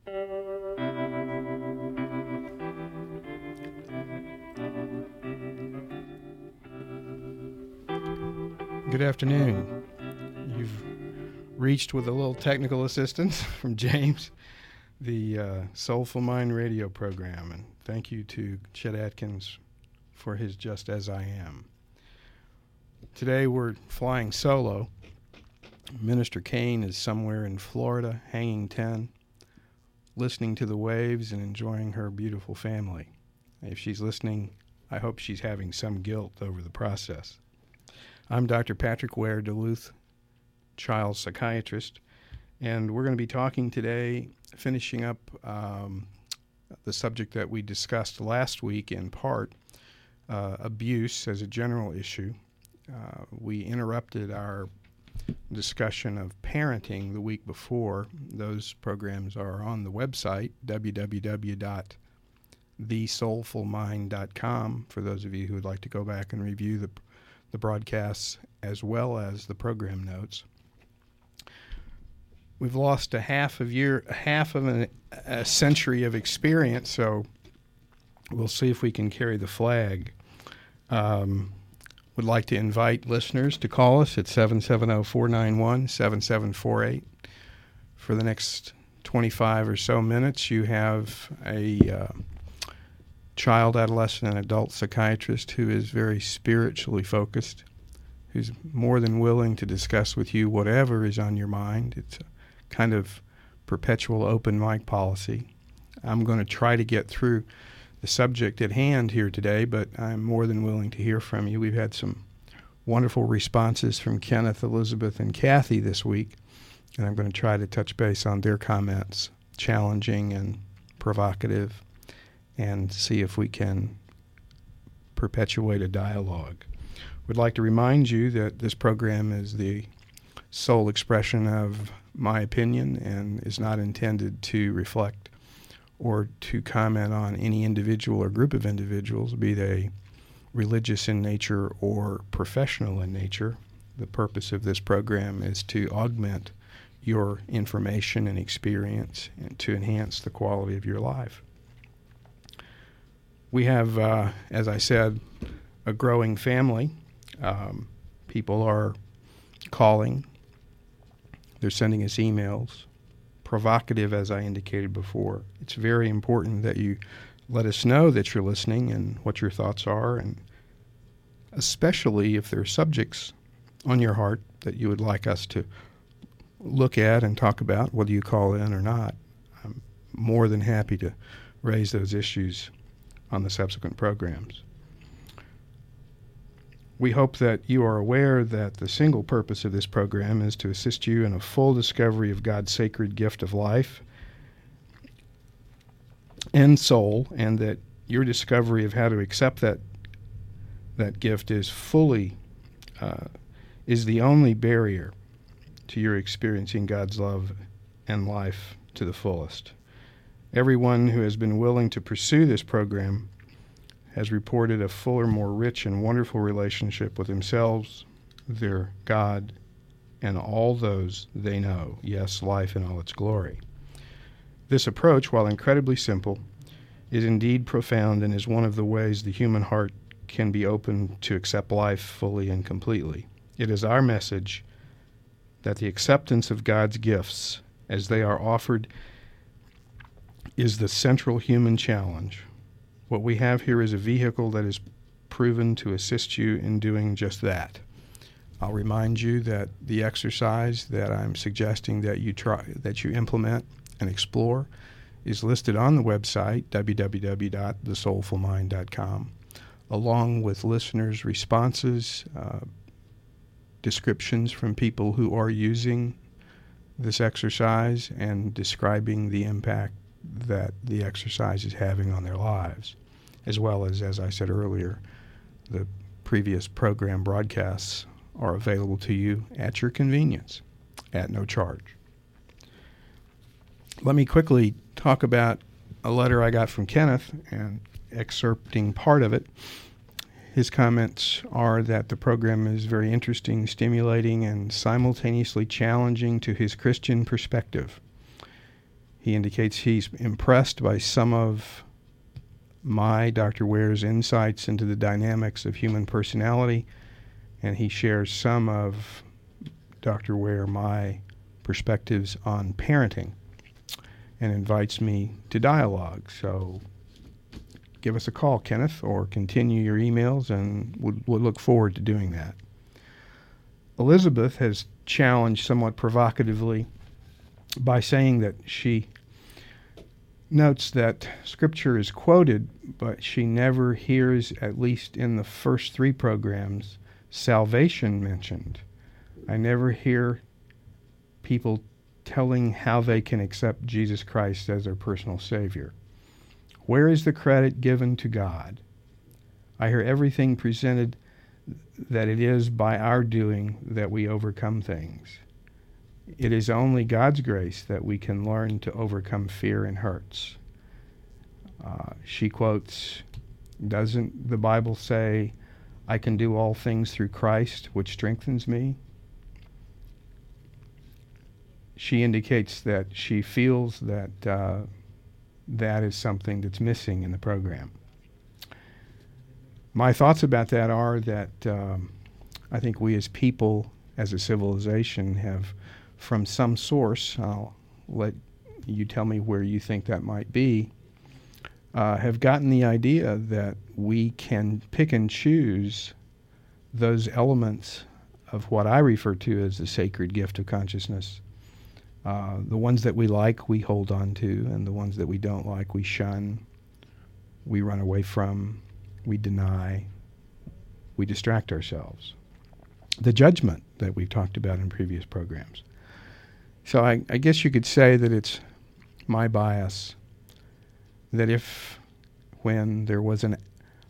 Good afternoon. You've reached with a little technical assistance from James, the Soulful Mind radio program, and thank you to Chet Atkins for his Just As I Am. Today we're flying solo. Minister Kane is somewhere in Florida, hanging 10, listening to the waves and enjoying her beautiful family. If she's listening, I hope she's having some guilt over the process. I'm Dr. Patrick Ware, Duluth child psychiatrist, and we're going to be talking today, finishing up the subject that we discussed last week in part, abuse as a general issue. We interrupted our discussion of parenting the week before. Those programs are on the website, www.thesoulfulmind.com, for those of you who would like to go back and review the broadcasts as well as the program notes. We've lost a half of a century of experience, so we'll see if we can carry the flag. Would like to invite listeners to call us at 770-491-7748. For the next 25 or so minutes, you have a child, adolescent, and adult psychiatrist who is very spiritually focused, who's more than willing to discuss with you whatever is on your mind. It's a kind of perpetual open mic policy. I'm going to try to get through the subject at hand here today, but I'm more than willing to hear from you. We've had some wonderful responses from Kenneth, Elizabeth, and Kathy this week, and I'm going to try to touch base on their comments, challenging and provocative, and see if we can perpetuate a dialogue. Would like to remind you that this program is the sole expression of my opinion and is not intended to reflect or to comment on any individual or group of individuals, be they religious in nature or professional in nature. The purpose of this program is to augment your information and experience and to enhance the quality of your life. We have, as I said, a growing family. People are calling. They're sending us emails. Provocative, as I indicated before. It's very important that you let us know that you're listening and what your thoughts are, and especially if there are subjects on your heart that you would like us to look at and talk about, whether you call in or not. I'm more than happy to raise those issues on the subsequent programs. We hope that you are aware that the single purpose of this program is to assist you in a full discovery of God's sacred gift of life and soul, and that your discovery of how to accept that gift is the only barrier to your experiencing God's love and life to the fullest. Everyone who has been willing to pursue this program has reported a fuller, more rich and wonderful relationship with themselves, their God, and all those they know. Yes, life in all its glory. This approach, while incredibly simple, is indeed profound and is one of the ways the human heart can be open to accept life fully and completely. It is our message that the acceptance of God's gifts as they are offered is the central human challenge. What we have here is a vehicle that is proven to assist you in doing just that. I'll remind you that the exercise that I'm suggesting that you implement and explore is listed on the website, www.thesoulfulmind.com, along with listeners' responses, descriptions from people who are using this exercise and describing the impact that the exercise is having on their lives, as well as I said earlier, the previous program broadcasts are available to you at your convenience at no charge. Let me quickly talk about a letter I got from Kenneth and excerpting part of it. His comments are that the program is very interesting, stimulating, and simultaneously challenging to his Christian perspective. He indicates he's impressed by some of Dr. Ware's insights into the dynamics of human personality, and he shares some of Dr. Ware, my perspectives on parenting, and invites me to dialogue. So give us a call, Kenneth, or continue your emails, and we'll look forward to doing that. Elizabeth has challenged somewhat provocatively by saying that she notes that Scripture is quoted, but she never hears, at least in the first 3 programs, salvation mentioned. I never hear people telling how they can accept Jesus Christ as their personal Savior. Where is the credit given to God? I hear everything presented that it is by our doing that we overcome things. It is only God's grace that we can learn to overcome fear and hurts. She quotes, doesn't the Bible say, I can do all things through Christ, which strengthens me? She indicates that she feels that that is something that's missing in the program. My thoughts about that are that I think we as people, as a civilization, have, from some source, I'll let you tell me where you think that might be, have gotten the idea that we can pick and choose those elements of what I refer to as the sacred gift of consciousness. The ones that we like, we hold on to, and the ones that we don't like, we shun, we run away from, we deny, we distract ourselves. The judgment that we've talked about in previous programs. So I guess you could say that it's my bias that if, when there was an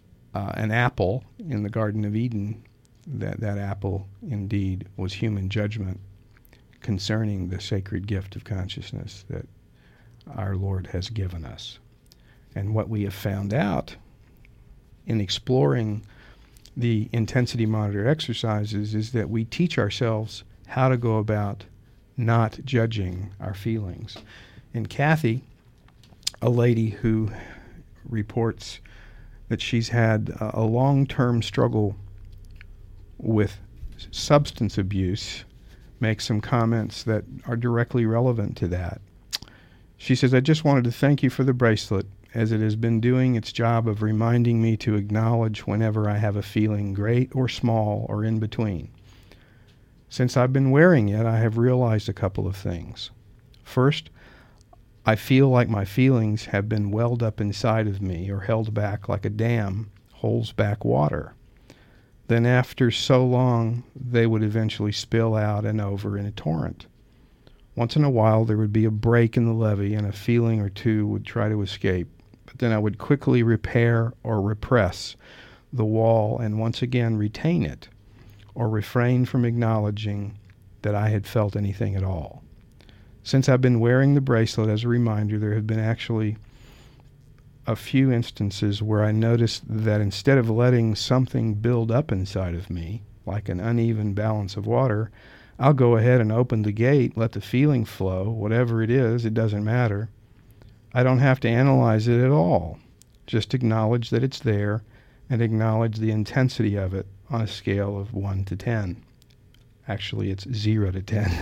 apple in the Garden of Eden, that apple indeed was human judgment concerning the sacred gift of consciousness that our Lord has given us. And what we have found out in exploring the intensity monitor exercises is that we teach ourselves how to go about not judging our feelings. And Kathy, a lady who reports that she's had a long-term struggle with substance abuse, makes some comments that are directly relevant to that. She says, I just wanted to thank you for the bracelet, as it has been doing its job of reminding me to acknowledge whenever I have a feeling, great or small or in between. Since I've been wearing it, I have realized a couple of things. First, I feel like my feelings have been welled up inside of me or held back like a dam holds back water. Then after so long, they would eventually spill out and over in a torrent. Once in a while, there would be a break in the levee and a feeling or two would try to escape. But then I would quickly repair or repress the wall and once again retain it, or refrain from acknowledging that I had felt anything at all. Since I've been wearing the bracelet as a reminder, there have been actually a few instances where I noticed that instead of letting something build up inside of me, like an uneven balance of water, I'll go ahead and open the gate, let the feeling flow, whatever it is, it doesn't matter. I don't have to analyze it at all. Just acknowledge that it's there and acknowledge the intensity of it on a scale of 1 to 10. Actually, it's 0 to 10.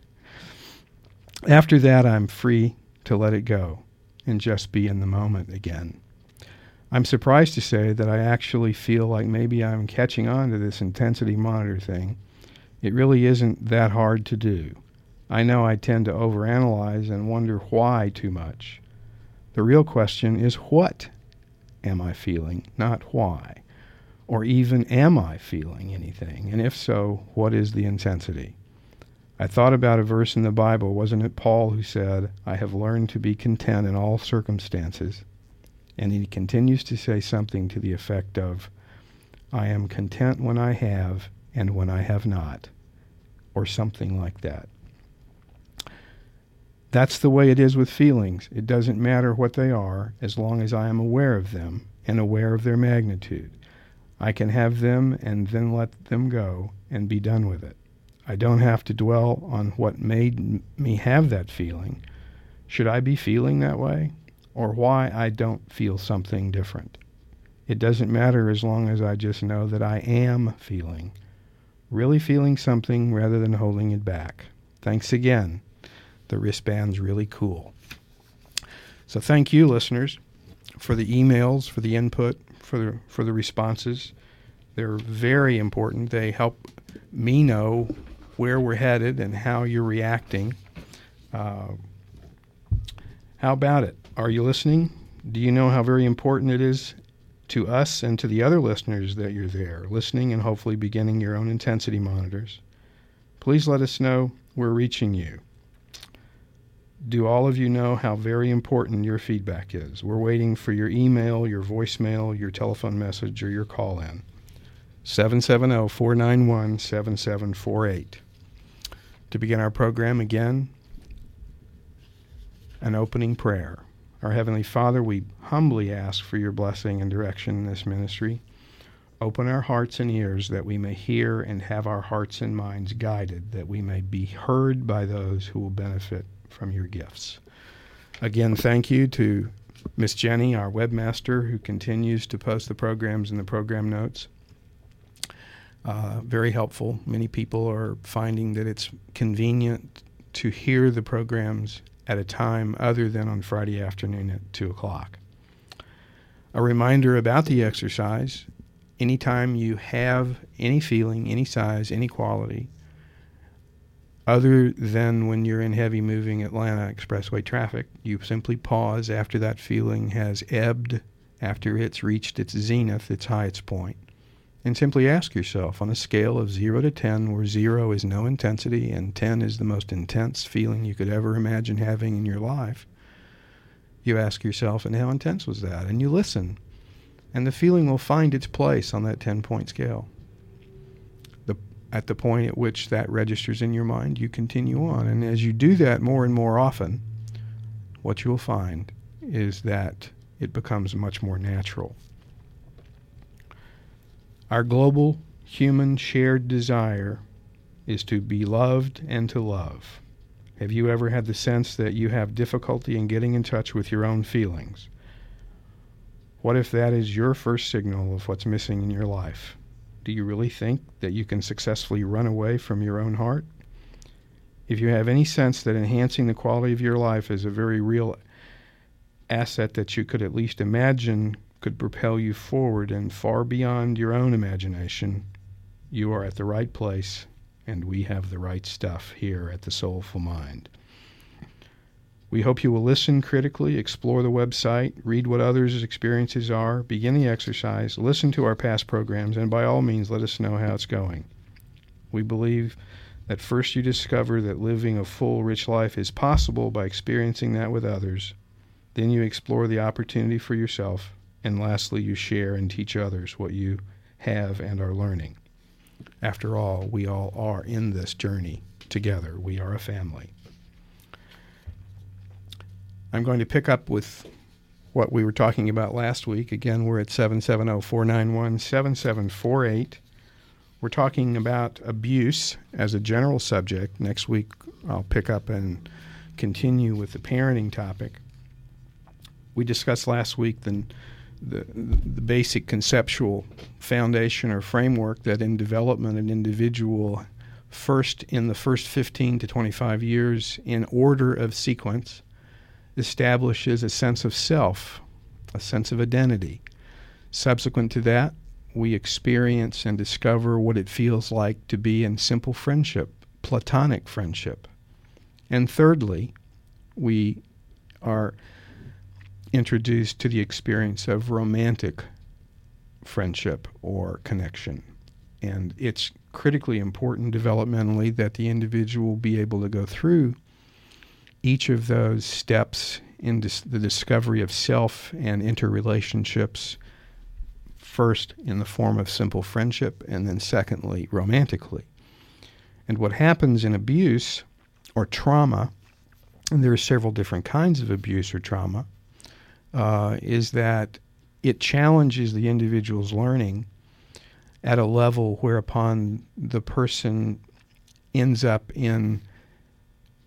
After that, I'm free to let it go and just be in the moment again. I'm surprised to say that I actually feel like maybe I'm catching on to this intensity monitor thing. It really isn't that hard to do. I know I tend to overanalyze and wonder why too much. The real question is, what am I feeling, not why? Or even, am I feeling anything? And if so, what is the intensity? I thought about a verse in the Bible. Wasn't it Paul who said, I have learned to be content in all circumstances? And he continues to say something to the effect of, I am content when I have and when I have not, or something like that. That's the way it is with feelings. It doesn't matter what they are, as long as I am aware of them and aware of their magnitude. I can have them and then let them go and be done with it. I don't have to dwell on what made me have that feeling. should I be feeling that way, or why I don't feel something different. It doesn't matter as long as I just know that I am feeling, really feeling something rather than holding it back. Thanks again. The wristband's really cool. So thank you, listeners, for the emails, for the input, for the responses. They're very important. They help me know where we're headed and how you're reacting. How about it? Are you listening? Do you know how very important it is to us and to the other listeners that you're there, listening and hopefully beginning your own intensity monitors? Please let us know we're reaching you. Do all of you know how very important your feedback is? We're waiting for your email, your voicemail, your telephone message, or your call-in. 770-491-7748. To begin our program again, an opening prayer. Our Heavenly Father, we humbly ask for your blessing and direction in this ministry. Open our hearts and ears that we may hear and have our hearts and minds guided, that we may be heard by those who will benefit from your gifts. Again, thank you to Miss Jenny, our webmaster, who continues to post the programs in the program notes. Very helpful. Many people are finding that it's convenient to hear the programs at a time other than on Friday afternoon at 2 o'clock. A reminder about the exercise: anytime you have any feeling, any size, any quality, other than when you're in heavy moving Atlanta expressway traffic, you simply pause after that feeling has ebbed, after it's reached its zenith, its highest point, and simply ask yourself, on a scale of 0 to 10, where 0 is no intensity and 10 is the most intense feeling you could ever imagine having in your life, you ask yourself, and how intense was that? And you listen, and the feeling will find its place on that 10-point scale. At the point at which that registers in your mind, you continue on. And as you do that more and more often, what you will find is that it becomes much more natural. Our global human shared desire is to be loved and to love. Have you ever had the sense that you have difficulty in getting in touch with your own feelings? What if that is your first signal of what's missing in your life? Do you really think that you can successfully run away from your own heart? If you have any sense that enhancing the quality of your life is a very real asset that you could at least imagine could propel you forward and far beyond your own imagination, you are at the right place, and we have the right stuff here at the Soulful Mind. We hope you will listen critically, explore the website, read what others' experiences are, begin the exercise, listen to our past programs, and by all means let us know how it's going. We believe that first you discover that living a full, rich life is possible by experiencing that with others. Then you explore the opportunity for yourself. And lastly, you share and teach others what you have and are learning. After all, we all are in this journey together. We are a family. I'm going to pick up with what we were talking about last week. Again, we're at 770-491-7748. We're talking about abuse as a general subject. Next week, I'll pick up and continue with the parenting topic. We discussed last week the basic conceptual foundation or framework that in development an individual in the first 15 to 25 years, in order of sequence, establishes a sense of self, a sense of identity. Subsequent to that, we experience and discover what it feels like to be in simple friendship, platonic friendship. And thirdly, we are introduced to the experience of romantic friendship or connection. And it's critically important developmentally that the individual be able to go through each of those steps in the discovery of self and interrelationships, first in the form of simple friendship, and then secondly, romantically. And what happens in abuse or trauma, and there are several different kinds of abuse or trauma, is that it challenges the individual's learning at a level whereupon the person ends up in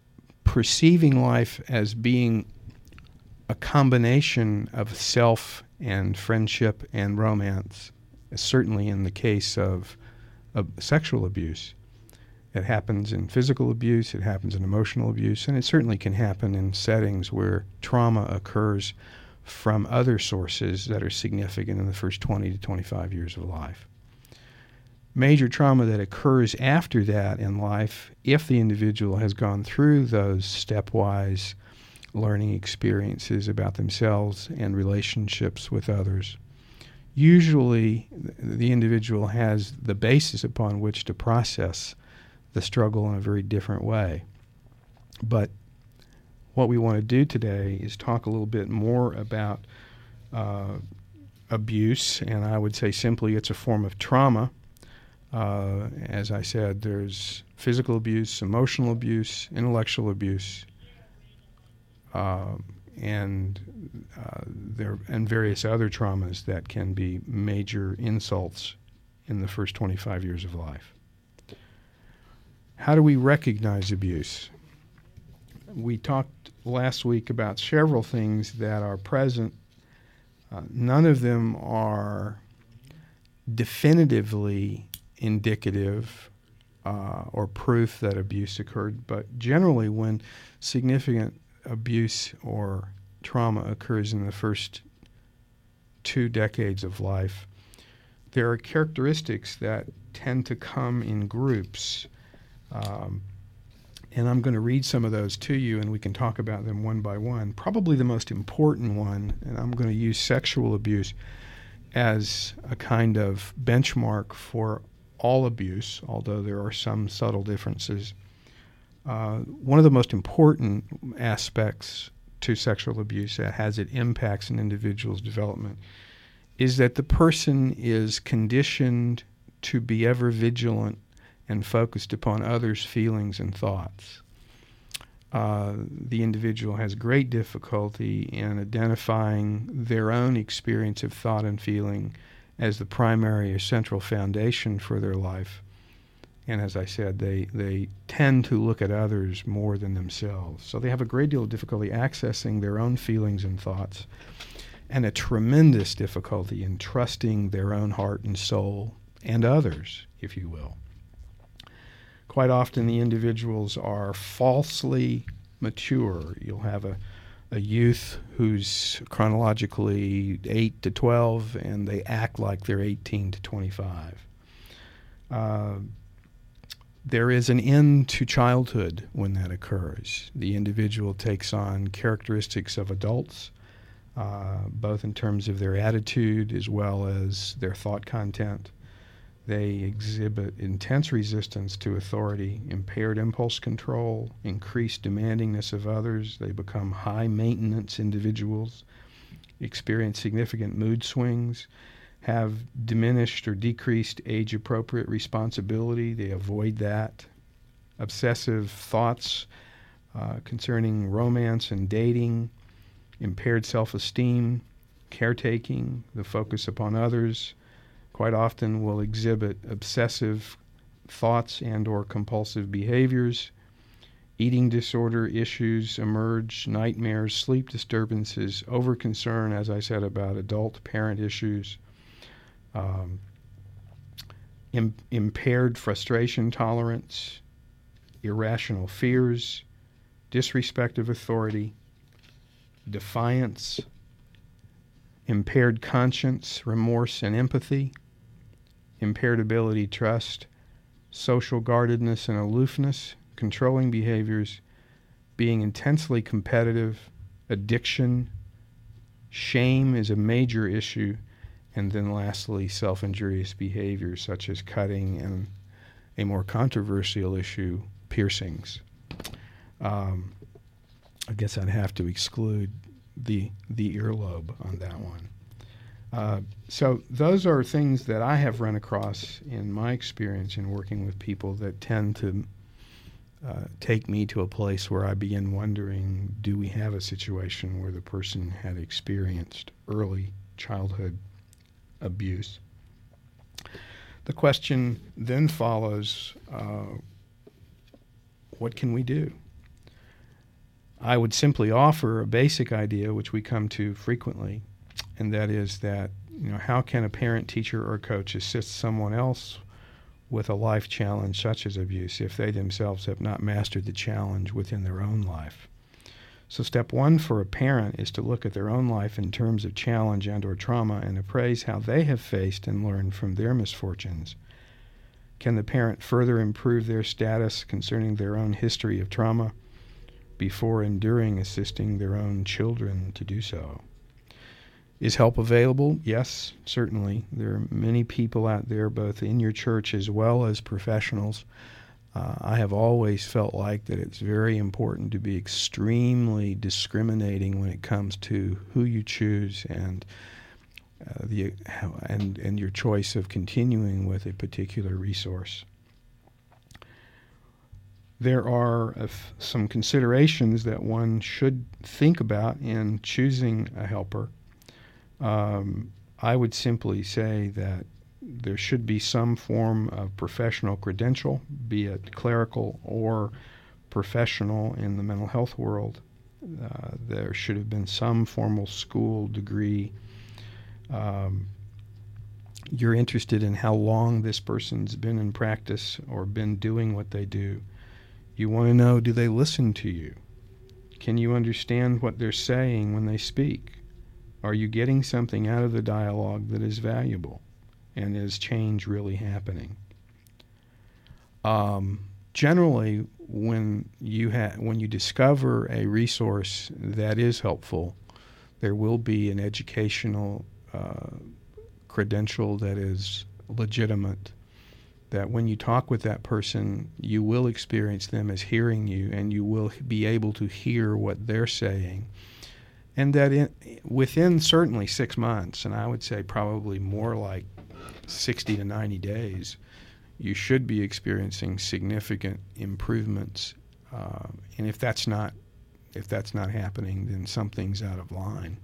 perceiving life as being a combination of self and friendship and romance, certainly in the case of sexual abuse. It happens in physical abuse, it happens in emotional abuse, and it certainly can happen in settings where trauma occurs from other sources that are significant in the first 20 to 25 years of life. Major trauma that occurs after that in life, if the individual has gone through those stepwise learning experiences about themselves and relationships with others, usually the individual has the basis upon which to process the struggle in a very different way. But what we want to do today is talk a little bit more about abuse, and I would say simply it's a form of trauma. As I said, there's physical abuse, emotional abuse, intellectual abuse, and various other traumas that can be major insults in the first 25 years of life. How do we recognize abuse? We talked last week about several things that are present. None of them are definitively indicative or proof that abuse occurred, but generally when significant abuse or trauma occurs in the first 2 decades of life, there are characteristics that tend to come in groups. And I'm going to read some of those to you, and we can talk about them one by one. Probably the most important one, and I'm going to use sexual abuse as a kind of benchmark for all abuse, although there are some subtle differences. One of the most important aspects to sexual abuse that has it impacts an individual's development is that the person is conditioned to be ever vigilant and focused upon others' feelings and thoughts. The individual has great difficulty in identifying their own experience of thought and feeling as the primary or central foundation for their life. And as I said, they tend to look at others more than themselves. So they have a great deal of difficulty accessing their own feelings and thoughts, and a tremendous difficulty in trusting their own heart and soul and others, if you will. Quite often the individuals are falsely mature. You'll have a youth who's chronologically 8 to 12, and they act like they're 18 to 25. There is an end to childhood when that occurs. The individual takes on characteristics of adults, both in terms of their attitude as well as their thought content. They exhibit intense resistance to authority, impaired impulse control, increased demandingness of others. They become high-maintenance individuals, experience significant mood swings, have diminished or decreased age-appropriate responsibility. They avoid that. Obsessive thoughts concerning romance and dating, impaired self-esteem, caretaking, the focus upon others, quite often will exhibit obsessive thoughts and or compulsive behaviors. Eating disorder issues emerge, nightmares, sleep disturbances, overconcern, as I said, about adult-parent issues, impaired frustration tolerance, irrational fears, disrespect of authority, defiance, impaired conscience, remorse, and empathy, impaired ability to trust, social guardedness and aloofness, controlling behaviors, being intensely competitive, addiction, shame is a major issue, and then lastly, self-injurious behaviors such as cutting and a more controversial issue, piercings. I guess I'd have to exclude the earlobe on that one. So those are things that I have run across in my experience in working with people that tend to take me to a place where I begin wondering, do we have a situation where the person had experienced early childhood abuse? The question then follows, what can we do? I would simply offer a basic idea, which we come to frequently, and that is that, how can a parent, teacher, or coach assist someone else with a life challenge such as abuse if they themselves have not mastered the challenge within their own life? So step one for a parent is to look at their own life in terms of challenge and or trauma and appraise how they have faced and learned from their misfortunes. Can the parent further improve their status concerning their own history of trauma before enduring assisting their own children to do so? Is help available? Yes, certainly. There are many people out there, both in your church as well as professionals. I have always felt like that it's very important to be extremely discriminating when it comes to who you choose and your choice of continuing with a particular resource. There are some considerations that one should think about in choosing a helper. I would simply say that there should be some form of professional credential, be it clerical or professional in the mental health world. There should have been some formal school degree. You're interested in how long this person's been in practice or been doing what they do. You want to know, do they listen to you? Can you understand what they're saying when they speak? Are you getting something out of the dialogue that is valuable? And is change really happening? Generally, when you discover a resource that is helpful, there will be an educational credential that is legitimate, that when you talk with that person, you will experience them as hearing you, and you will be able to hear what they're saying. And that within certainly 6 months, and I would say probably more like 60 to 90 days, you should be experiencing significant improvements. And if that's not happening, then something's out of line.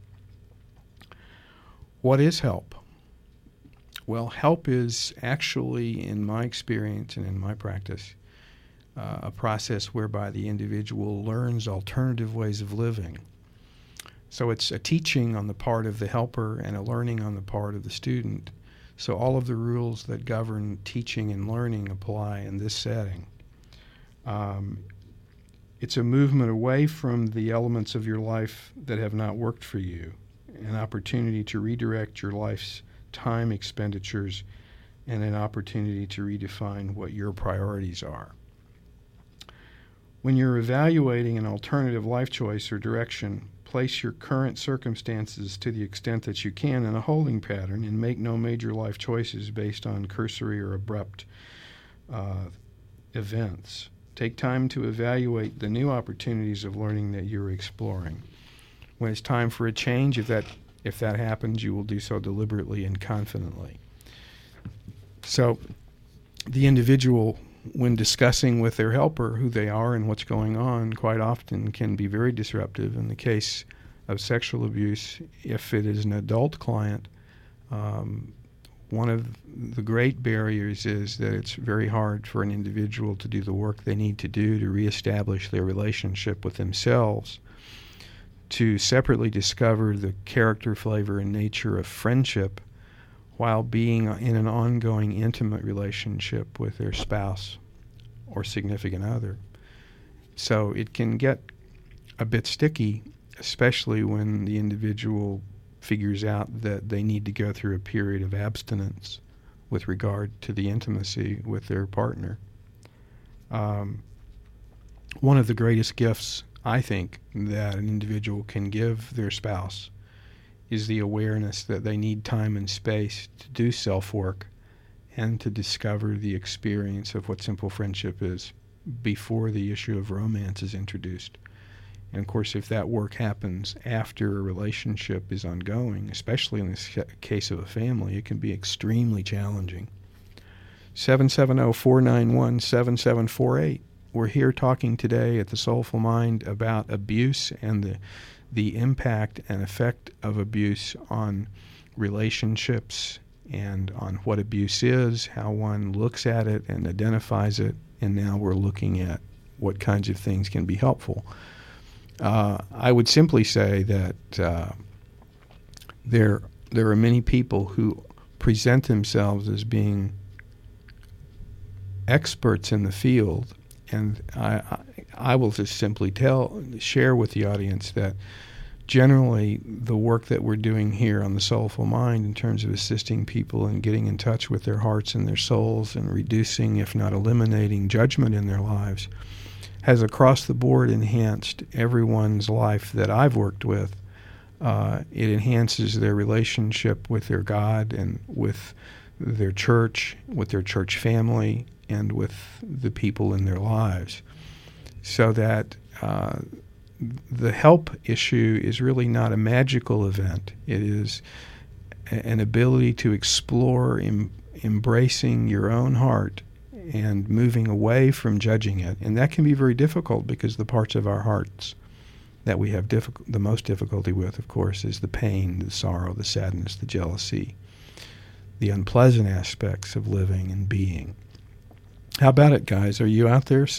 What is help? Well, help is actually, in my experience and in my practice, a process whereby the individual learns alternative ways of living. So it's a teaching on the part of the helper and a learning on the part of the student. So all of the rules that govern teaching and learning apply in this setting. It's a movement away from the elements of your life that have not worked for you, an opportunity to redirect your life's time expenditures, and an opportunity to redefine what your priorities are. When you're evaluating an alternative life choice or direction, place your current circumstances to the extent that you can in a holding pattern and make no major life choices based on cursory or abrupt events. Take time to evaluate the new opportunities of learning that you're exploring. When it's time for a change, if that happens, you will do so deliberately and confidently. So the individual, when discussing with their helper who they are and what's going on, quite often can be very disruptive. In the case of sexual abuse, if it is an adult client, one of the great barriers is that it's very hard for an individual to do the work they need to do to reestablish their relationship with themselves, to separately discover the character, flavor, and nature of friendship while being in an ongoing intimate relationship with their spouse or significant other. So it can get a bit sticky, especially when the individual figures out that they need to go through a period of abstinence with regard to the intimacy with their partner. One of the greatest gifts, I think, that an individual can give their spouse is the awareness that they need time and space to do self-work and to discover the experience of what simple friendship is before the issue of romance is introduced. And of course, if that work happens after a relationship is ongoing, especially in this case of a family, it can be extremely challenging. 770-491-7748. We're here talking today at the Soulful Mind about abuse and the impact and effect of abuse on relationships and on what abuse is, how one looks at it and identifies it, and now we're looking at what kinds of things can be helpful. I would simply say that there are many people who present themselves as being experts in the field, and I will just simply share with the audience that generally the work that we're doing here on the Soulful Mind in terms of assisting people and getting in touch with their hearts and their souls and reducing, if not eliminating, judgment in their lives has across the board enhanced everyone's life that I've worked with. It enhances their relationship with their God and with their church, with their church family, and with the people in their lives. So that the help issue is really not a magical event. It is an ability to explore embracing your own heart and moving away from judging it. And that can be very difficult because the parts of our hearts that we have the most difficulty with, of course, is the pain, the sorrow, the sadness, the jealousy, the unpleasant aspects of living and being. How about it, guys? Are you out there?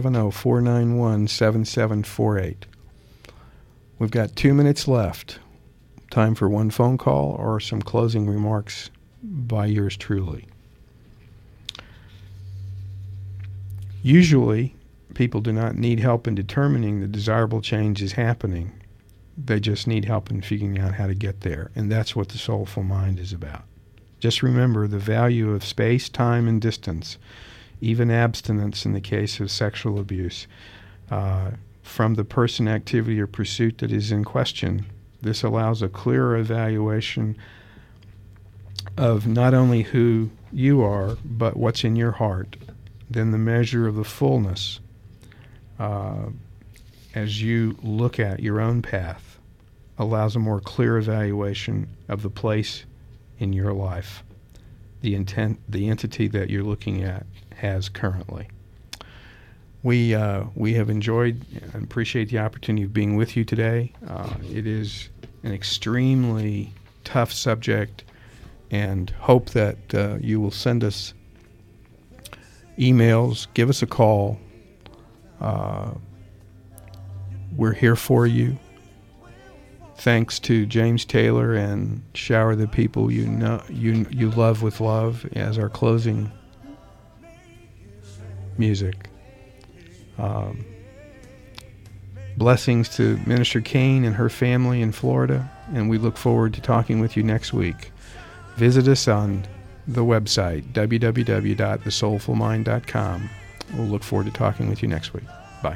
770-491-7748. We've got 2 minutes left. Time for one phone call or some closing remarks by yours truly. Usually, people do not need help in determining the desirable change is happening. They just need help in figuring out how to get there. And that's what the Soulful Mind is about. Just remember the value of space, time, and distance, even abstinence in the case of sexual abuse, from the person, activity, or pursuit that is in question. This allows a clearer evaluation of not only who you are, but what's in your heart. Then the measure of the fullness as you look at your own path allows a more clear evaluation of the place in your life, the entity that you're looking at has currently. We have enjoyed and appreciate the opportunity of being with you today. It is an extremely tough subject, and hope that you will send us emails, give us a call. We're here for you. Thanks to James Taylor and Shower the People You Love with Love as our closing music. Blessings to Minister Kane and her family in Florida, and we look forward to talking with you next week. Visit us on the website, www.thesoulfulmind.com. We'll look forward to talking with you next week. Bye.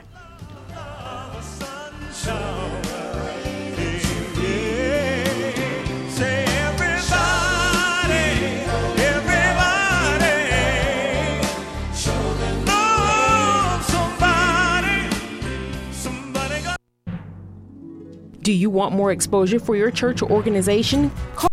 Do you want more exposure for your church or organization? Call